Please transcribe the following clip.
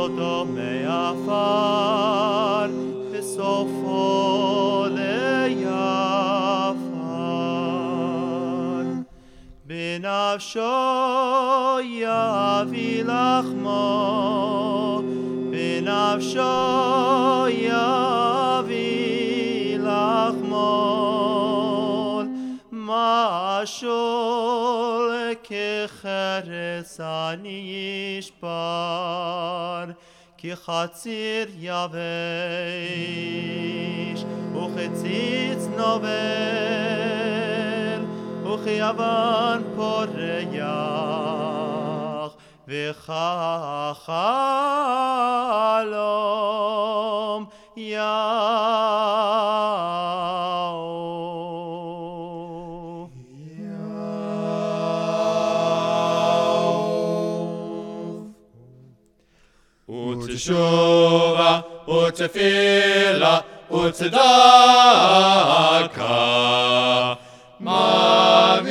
יסודו מעפר וסופו לעפר. בנפשו יביא לחמו, בנפשו יביא לחמו, משול כחרס אני ישבר, כחציר יבש וכציץ נובל, וכיוון פורח וכחלום יעוף. ותשובה ותפילה וצדקה